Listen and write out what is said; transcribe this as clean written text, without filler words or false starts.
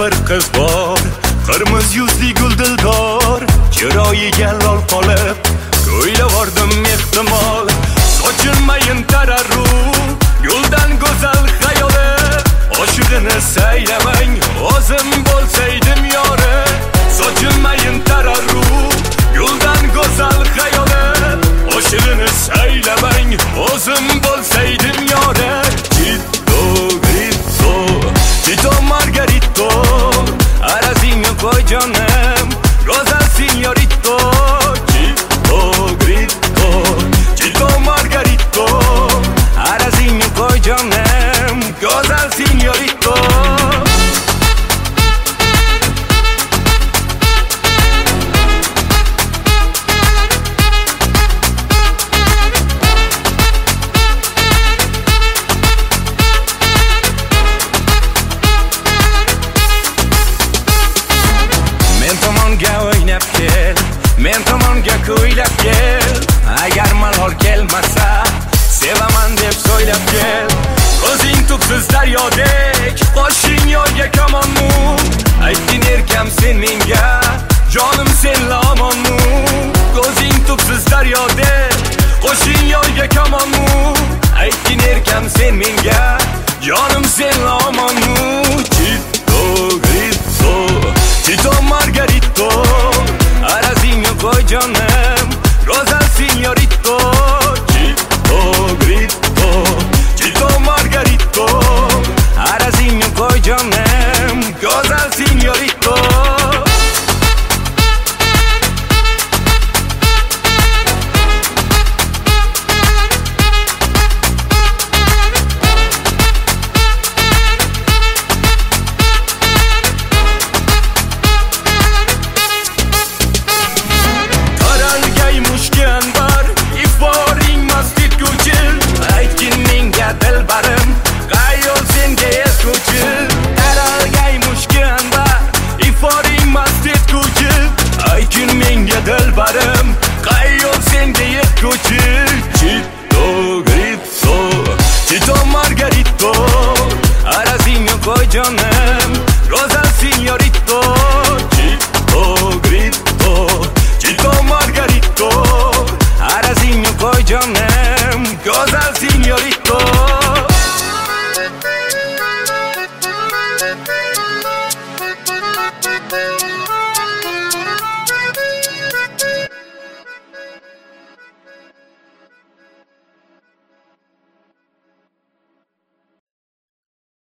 bir qiz bor, qirmiz yuzli guldildor, chiroyiga lol qolib o'ylavordim ehtimol. Sochilmayin tararru yo'ldan go'zal xayoli, oshig'ini saylamang o'zim bo'lsaydim yori. Sochilmayin tararru yo'ldan go'zal xayoli, oshig'ini saylamang o'zim bo'lsaydim yori. Tito Margarito, arazingni qo'y jonim, Rosa Signorito. Tito Grito, Tito Margarito, arazingni qo'y jonim, Rosa Signorito. Men tomonga kuylab kel, agar malol kelmasa sevaman deb so'ylab kel. Ko'zing tubsiz daryodek, qoshing yo'lga kamonmu, aytdin erkam sen menga, jonim senla omonmu. Ko'zing tubsiz daryodek, qoshing yo'lga kamonmu, aytdin erkam sen menga, jonim senla omonmu. Tito Grito, Tito Margarito, arazingni qo'y jonim, Rosa Signorito. Tito Grito, Tito Margarito, arazingni qo'y jonim, Rosa Signorito. Dilbarim, qayyol senga yetguchi. Tito Grito, Tito Margarito,